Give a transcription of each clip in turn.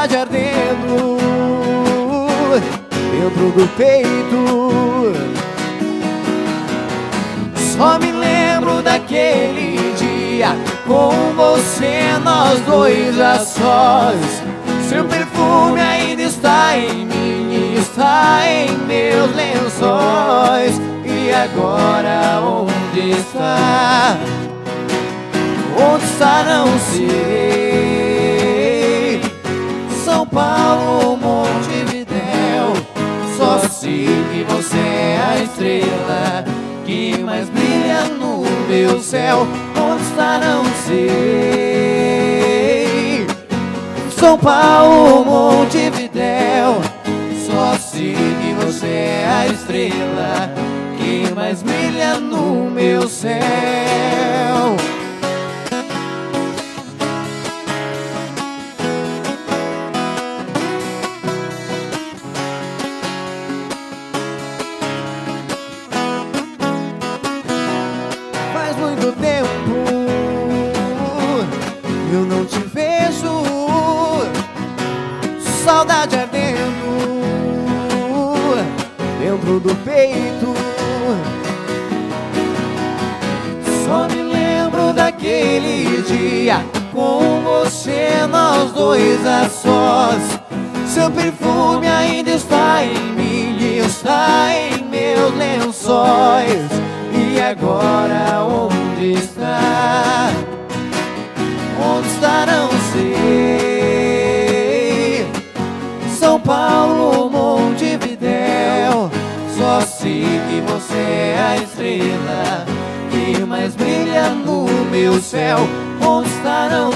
saudade ardendo dentro do peito. Só me lembro daquele dia com você, nós dois a sós. Seu perfume ainda está em mim, está em meus lençóis. E agora onde está? Onde está não sei. São Paulo, Montevidéu, só sei que você é a estrela que mais brilha no meu céu. Onde está não sei. São Paulo, Montevidéu, só sei que você é a estrela que mais brilha no meu céu. Faz muito tempo eu não te vejo, saudade ardendo dentro do peito. Só me lembro daquele dia com você, nós dois a sós. Seu perfume ainda está em mim, está em meus lençóis. E agora onde está? Onde está não sei. São Paulo, Montevidéu, só sei que você é a estrela que mais brilha no meu céu. Onde está não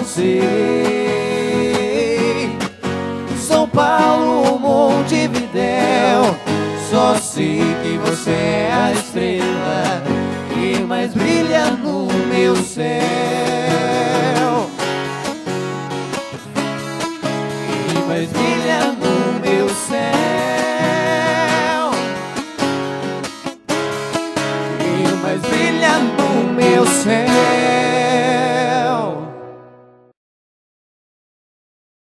sei. São Paulo, Montevidéu, só sei que você é a estrela que mais brilha no meu céu. Que mais brilha no